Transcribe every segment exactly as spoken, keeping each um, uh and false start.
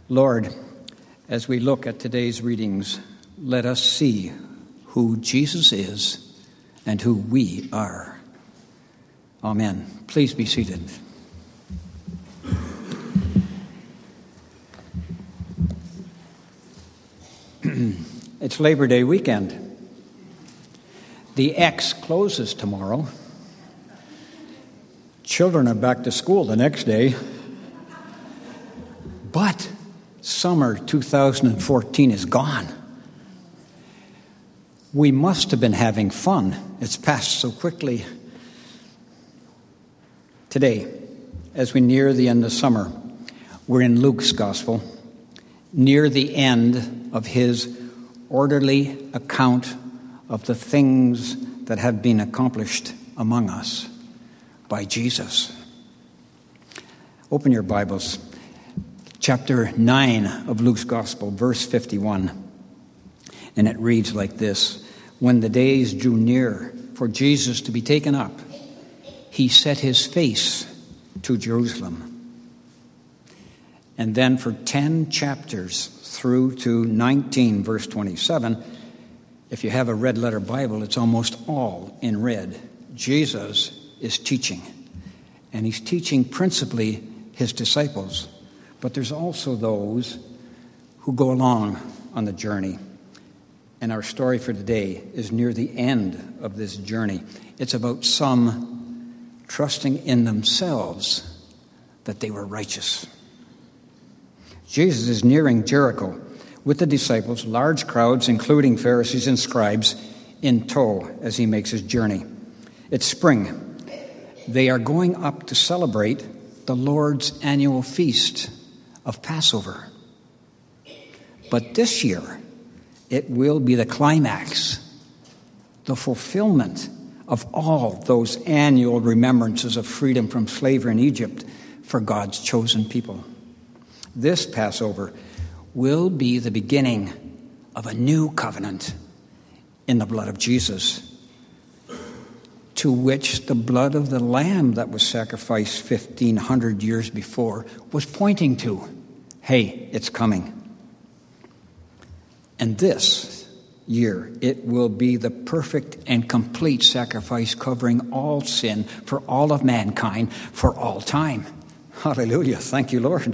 Lord, as we look at today's readings, let us see who Jesus is and who we are. Amen. Please be seated. It's Labor Day weekend. The X closes tomorrow. Children are back to school the next day. But summer two thousand fourteen is gone. We must have been having fun. It's passed so quickly. Today, as we near the end of summer, we're in Luke's Gospel, near the end of his orderly account of the things that have been accomplished among us by Jesus. Open your Bibles. Chapter nine of Luke's Gospel, verse fifty-one. And it reads like this: When the days drew near for Jesus to be taken up, he set his face to Jerusalem. And then for ten chapters through to nineteen, verse twenty-seven, if you have a red letter Bible, it's almost all in red. Jesus is teaching. And he's teaching principally his disciples. But there's also those who go along on the journey. And our story for today is near the end of this journey. It's about some trusting in themselves that they were righteous. Jesus is nearing Jericho with the disciples, large crowds, including Pharisees and scribes, in tow as he makes his journey. It's spring. They are going up to celebrate the Lord's annual feast of Passover. But this year, it will be the climax, the fulfillment of all those annual remembrances of freedom from slavery in Egypt for God's chosen people. This Passover will be the beginning of a new covenant in the blood of Jesus, to which the blood of the lamb that was sacrificed fifteen hundred years before was pointing to. Hey, it's coming. And this year, it will be the perfect and complete sacrifice covering all sin for all of mankind for all time. Hallelujah. Thank you, Lord.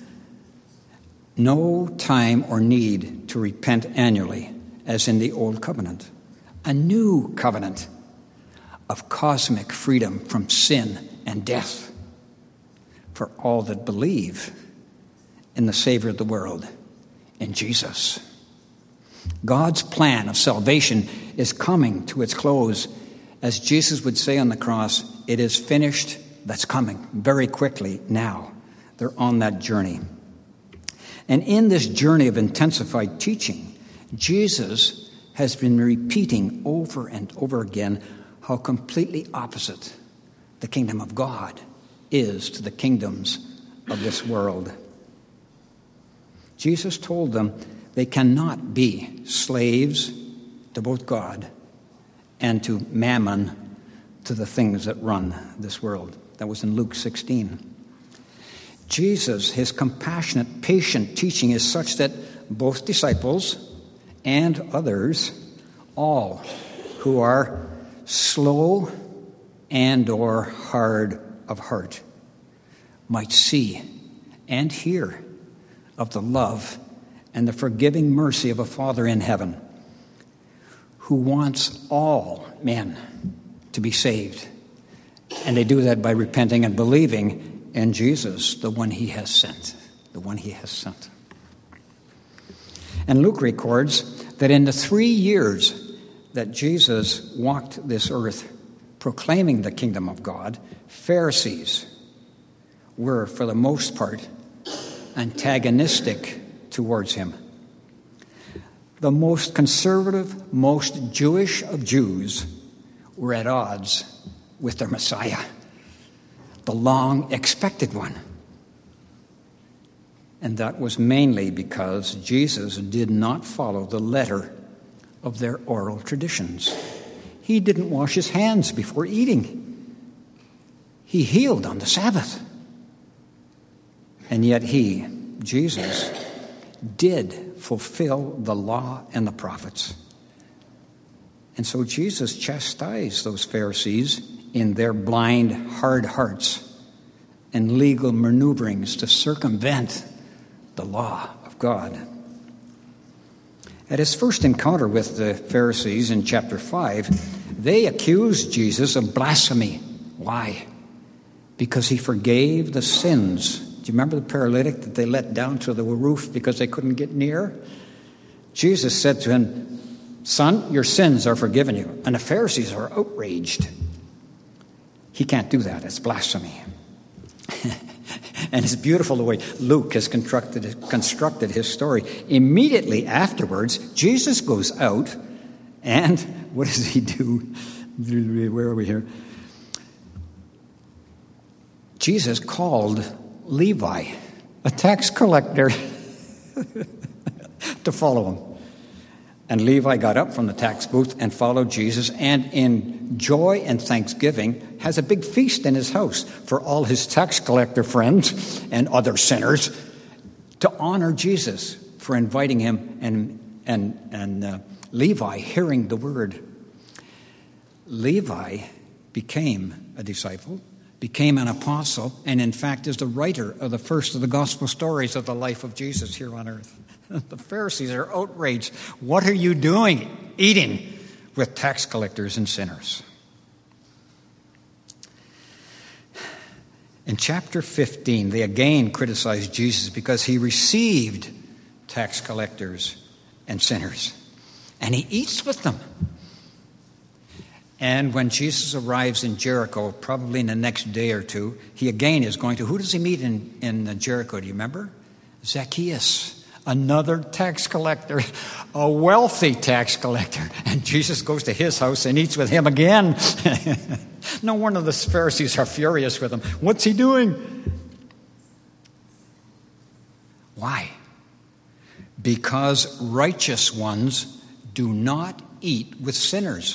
No time or need to repent annually, as in the old covenant. A new covenant of cosmic freedom from sin and death for all that believe in the Savior of the world, in Jesus. God's plan of salvation is coming to its close. As Jesus would say on the cross, it is finished. That's coming very quickly now. They're on that journey. And in this journey of intensified teaching, Jesus has been repeating over and over again how completely opposite the kingdom of God is to the kingdoms of this world. Jesus told them they cannot be slaves to both God and to mammon, to the things that run this world. That was in Luke sixteen. Jesus, his compassionate, patient teaching is such that both disciples and others, all who are slow and or hard of heart, might see and hear of the love and the forgiving mercy of a Father in heaven who wants all men to be saved. And they do that by repenting and believing in Jesus, the one he has sent, the one he has sent. And Luke records that in the three years that Jesus walked this earth proclaiming the kingdom of God, Pharisees were, for the most part, antagonistic towards him. The most conservative, most Jewish of Jews were at odds with their Messiah, the long-expected one. And that was mainly because Jesus did not follow the letter of their oral traditions. He didn't wash his hands before eating. He healed on the Sabbath. And yet he, Jesus did fulfill the law and the prophets. And so Jesus chastised those Pharisees in their blind, hard hearts and legal maneuverings to circumvent the law of God. At his first encounter with the Pharisees in chapter five, they accused Jesus of blasphemy. Why? Because he forgave the sins. Do you remember the paralytic that they let down to the roof because they couldn't get near? Jesus said to him, "Son, your sins are forgiven you." And the Pharisees are outraged. He can't do that. It's blasphemy. And it's beautiful the way Luke has constructed, constructed his story. Immediately afterwards, Jesus goes out, and what does he do? Where are we here? Jesus called Levi, a tax collector, to follow him. And Levi got up from the tax booth and followed Jesus, and in joy and thanksgiving has a big feast in his house for all his tax collector friends and other sinners to honor Jesus for inviting him, and and and uh, Levi hearing the word. Levi became a disciple, became an apostle, and in fact is the writer of the first of the gospel stories of the life of Jesus here on earth. The Pharisees are outraged. What are you doing, eating with tax collectors and sinners? In chapter fifteen, they again criticize Jesus because he received tax collectors and sinners, and he eats with them. And when Jesus arrives in Jericho, probably in the next day or two, he again is going to, who does he meet in, in Jericho? Do you remember? Zacchaeus. Another tax collector, a wealthy tax collector. And Jesus goes to his house and eats with him again. No wonder the Pharisees are furious with him. What's he doing? Why? Because righteous ones do not eat with sinners.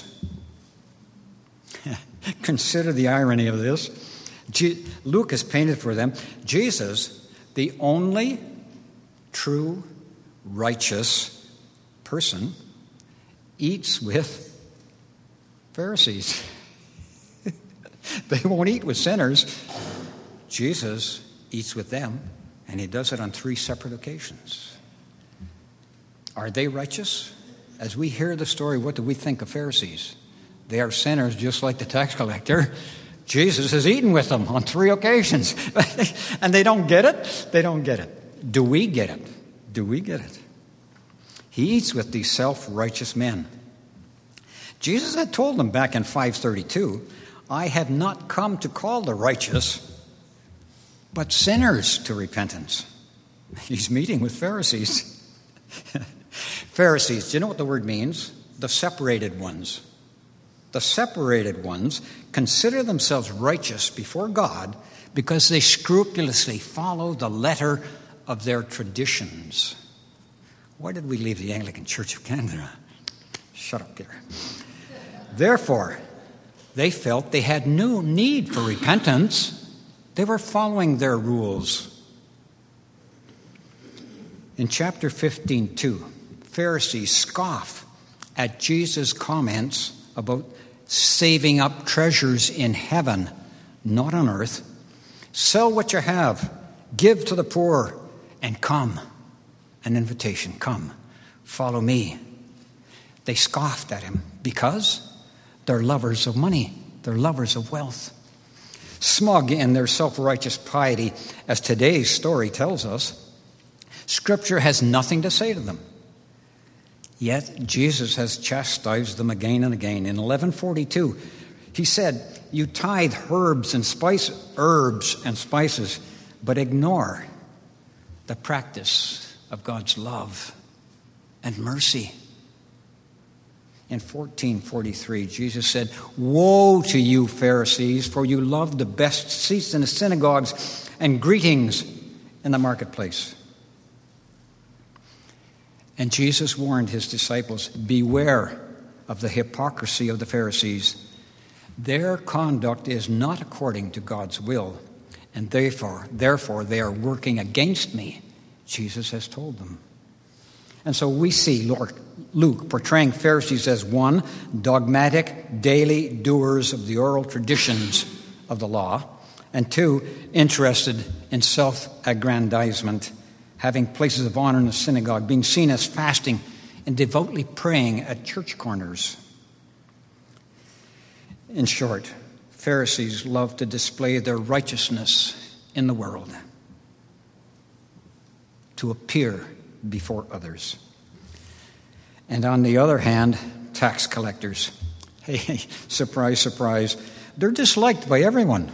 Consider the irony of this. Luke has painted for them Jesus, the only true, righteous person, eats with Pharisees. They won't eat with sinners. Jesus eats with them, and he does it on three separate occasions. Are they righteous? As we hear the story, what do we think of Pharisees? They are sinners just like the tax collector. Jesus has eaten with them on three occasions. And they don't get it? They don't get it. Do we get it? Do we get it? He eats with these self-righteous men. Jesus had told them back in five thirty-two, "I have not come to call the righteous, but sinners to repentance." He's meeting with Pharisees. Pharisees, do you know what the word means? The separated ones. The separated ones consider themselves righteous before God because they scrupulously follow the letter of their traditions. Why did we leave the Anglican Church of Canada? Shut up there. Therefore, they felt they had no need for repentance. They were following their rules. In chapter fifteen, two, Pharisees scoff at Jesus' comments about saving up treasures in heaven, not on earth. Sell what you have, give to the poor, and come. An invitation, come, follow me. They scoffed at him because they're lovers of money. They're lovers of wealth. Smug in their self-righteous piety, as today's story tells us, Scripture has nothing to say to them. Yet Jesus has chastised them again and again. In eleven forty-two, he said, "You tithe herbs and spice, herbs and spices, but ignore the practice of God's love and mercy." In fourteen forty-three, Jesus said, "Woe to you, Pharisees, for you love the best seats in the synagogues and greetings in the marketplace." And Jesus warned his disciples, "Beware of the hypocrisy of the Pharisees. Their conduct is not according to God's will, and therefore, therefore they are working against me Jesus has told them. And so we see Lord Luke portraying Pharisees as, one, dogmatic, daily doers of the oral traditions of the law, and two, interested in self-aggrandizement, having places of honor in the synagogue, being seen as fasting and devoutly praying at church corners. In short, Pharisees love to display their righteousness in the world, to appear before others. And on the other hand, tax collectors. Hey, surprise, surprise. They're disliked by everyone.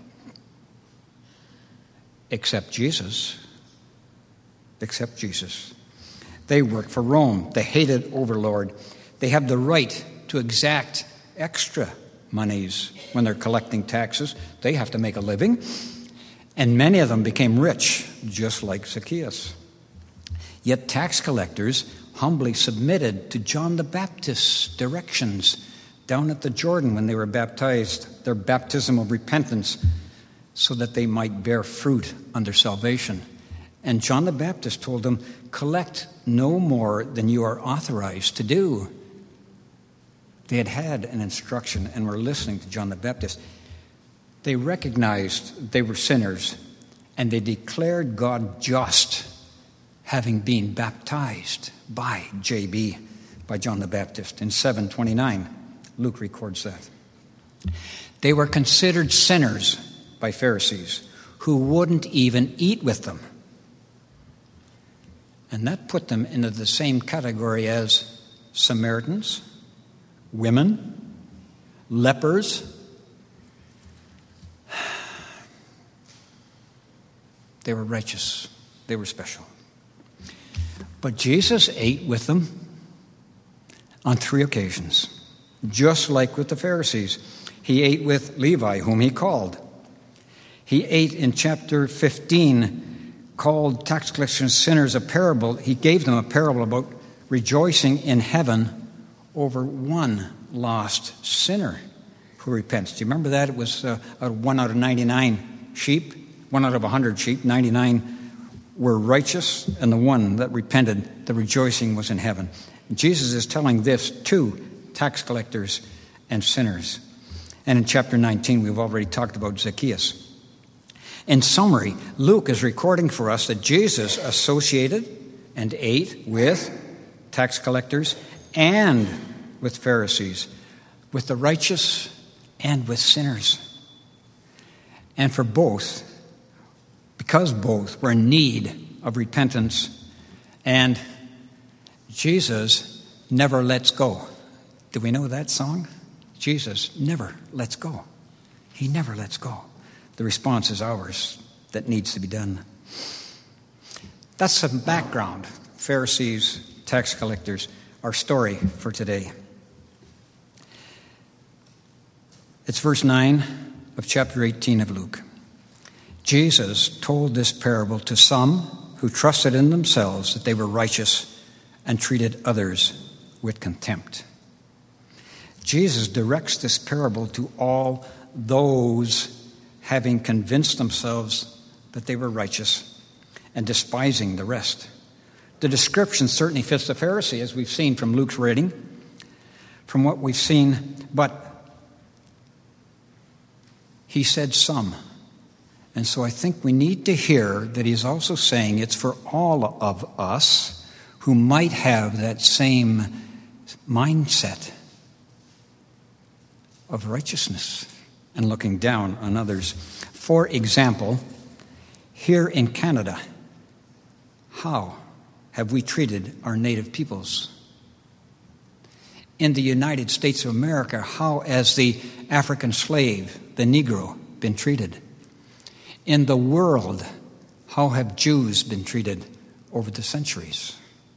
Except Jesus. Except Jesus. They work for Rome, the hated overlord. They have the right to exact extra monies when they're collecting taxes. They have to make a living. And many of them became rich, just like Zacchaeus. Yet tax collectors humbly submitted to John the Baptist's directions down at the Jordan when they were baptized, their baptism of repentance, so that they might bear fruit under salvation. And John the Baptist told them, collect no more than you are authorized to do. They had had an instruction and were listening to John the Baptist. They recognized they were sinners, and they declared God just, having been baptized by J B, by John the Baptist. In seven twenty-nine, Luke records that. They were considered sinners by Pharisees who wouldn't even eat with them. And that put them into the same category as Samaritans, women, lepers. They were righteous. They were special. But Jesus ate with them on three occasions, just like with the Pharisees. He ate with Levi, whom he called. He ate in chapter fifteen, called tax collectors sinners a parable. He gave them a parable about rejoicing in heaven over one lost sinner who repents. Do you remember that? It was uh, one out of ninety-nine sheep, one out of one hundred sheep, ninety-nine were righteous, and the one that repented, the rejoicing was in heaven. Jesus is telling this to tax collectors and sinners. And in chapter nineteen, we've already talked about Zacchaeus. In summary, Luke is recording for us that Jesus associated and ate with tax collectors and with Pharisees, with the righteous and with sinners. And for both, because both were in need of repentance, and Jesus never lets go. Do we know that song? Jesus never lets go. He never lets go. The response is ours that needs to be done. That's some background. Pharisees, tax collectors, our story for today. It's verse nine of chapter eighteen of Luke. Jesus told this parable to some who trusted in themselves that they were righteous and treated others with contempt. Jesus directs this parable to all those having convinced themselves that they were righteous and despising the rest. The description certainly fits the Pharisee, as we've seen from Luke's reading, from what we've seen, but he said some. And so I think we need to hear that he's also saying it's for all of us who might have that same mindset of righteousness and looking down on others. For example, here in Canada, how have we treated our native peoples? In the United States of America, how has the African slave, the Negro, been treated? In the world, how have Jews been treated over the centuries?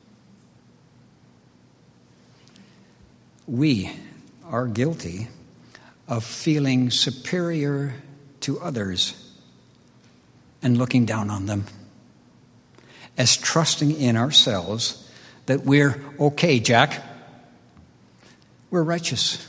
We are guilty of feeling superior to others and looking down on them, as trusting in ourselves that we're okay, Jack. We're righteous.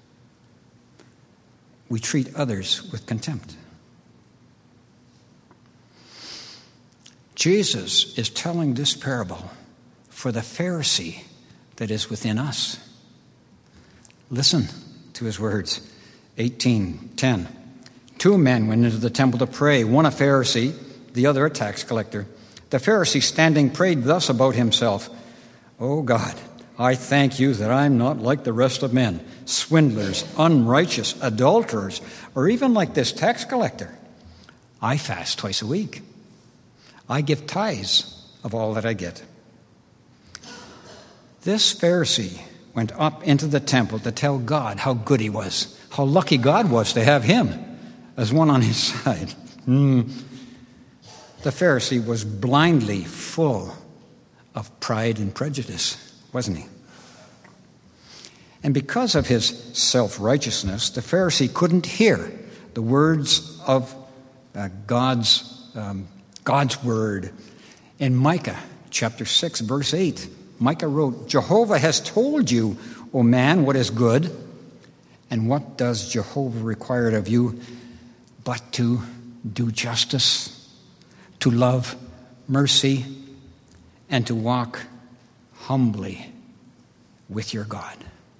We treat others with contempt. Jesus is telling this parable for the Pharisee that is within us. Listen to his words. eighteen ten. Two men went into the temple to pray, one a Pharisee, the other a tax collector. The Pharisee, standing, prayed thus about himself, "O God, I thank you that I'm not like the rest of men, swindlers, unrighteous, adulterers, or even like this tax collector. I fast twice a week. I give tithes of all that I get." This Pharisee went up into the temple to tell God how good he was, how lucky God was to have him as one on his side. Mm. The Pharisee was blindly full of pride and prejudice, wasn't he? And because of his self-righteousness, the Pharisee couldn't hear the words of uh, God's um, God's word. In Micah chapter six, verse eight, Micah wrote, "Jehovah has told you, O man, what is good, and what does Jehovah require of you but to do justice, to love mercy, and to walk humbly with your God."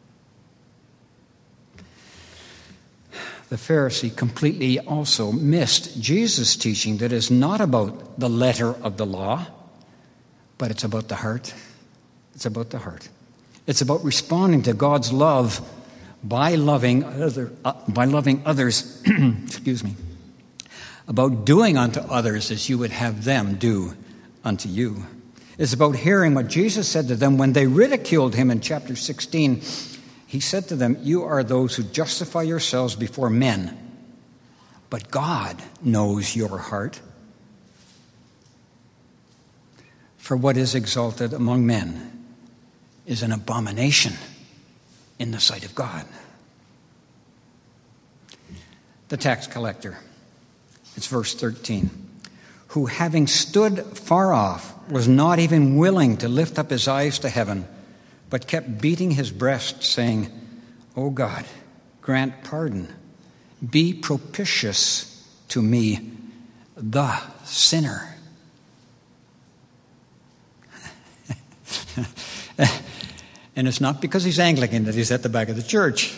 The Pharisee completely also missed Jesus' teaching that is not about the letter of the law, but it's about the heart. It's about the heart. It's about responding to God's love by loving other, uh, by loving others, excuse me, about doing unto others as you would have them do unto you. It's about hearing what Jesus said to them when they ridiculed him in chapter sixteen. He said to them, "You are those who justify yourselves before men, but God knows your heart. For what is exalted among men is an abomination in the sight of God." The tax collector, it's verse thirteen, who having stood far off was not even willing to lift up his eyes to heaven, but kept beating his breast, saying, "O God, grant pardon. Be propitious to me, the sinner." And it's not because he's Anglican that he's at the back of the church.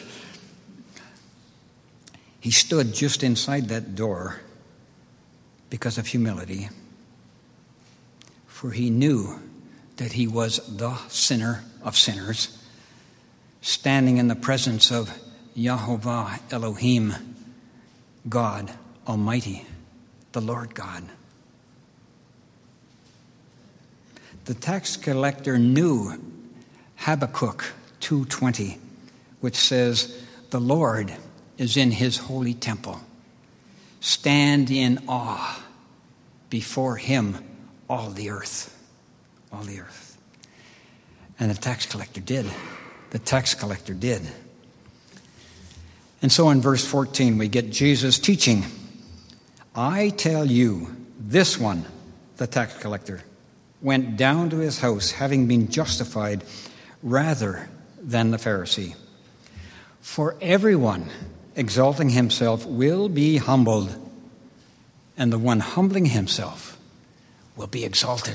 He stood just inside that door because of humility, for he knew that he was the sinner of sinners, standing in the presence of Yahovah Elohim, God Almighty, the Lord God. The tax collector knew Habakkuk two twenty, which says, "The Lord is in his holy temple. Stand in awe before him, all the earth." All the earth. And the tax collector did. The tax collector did. And so in verse fourteen, we get Jesus teaching, "I tell you, this one," the tax collector, "went down to his house having been justified rather than the Pharisee. For everyone exalting himself will be humbled, and the one humbling himself will be exalted."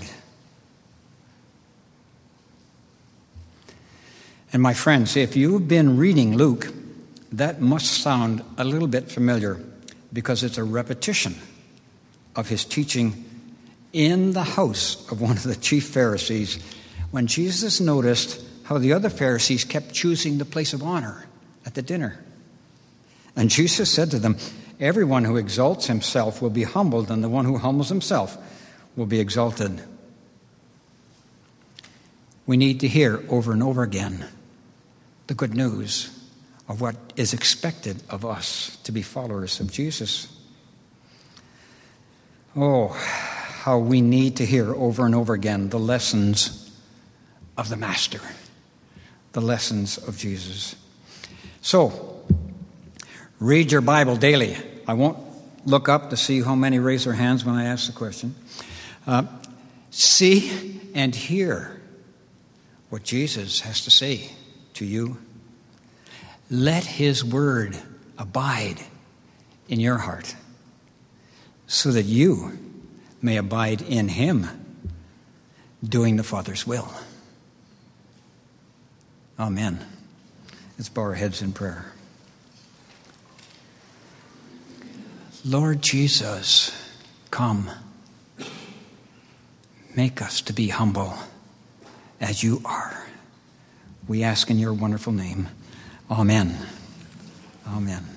And my friends, if you've been reading Luke, that must sound a little bit familiar because it's a repetition of his teaching in the house of one of the chief Pharisees when Jesus noticed how the other Pharisees kept choosing the place of honor at the dinner. And Jesus said to them, "Everyone who exalts himself will be humbled, and the one who humbles himself will be exalted." We need to hear over and over again the good news of what is expected of us to be followers of Jesus. Oh, how we need to hear over and over again the lessons of the Master, the lessons of Jesus. So, read your Bible daily. I won't look up to see how many raise their hands when I ask the question. Uh, see and hear what Jesus has to say to you. Let his word abide in your heart so that you may abide in him, doing the Father's will. Amen. Let's bow our heads in prayer. Lord Jesus, come. Make us to be humble as you are. We ask in your wonderful name. Amen. Amen.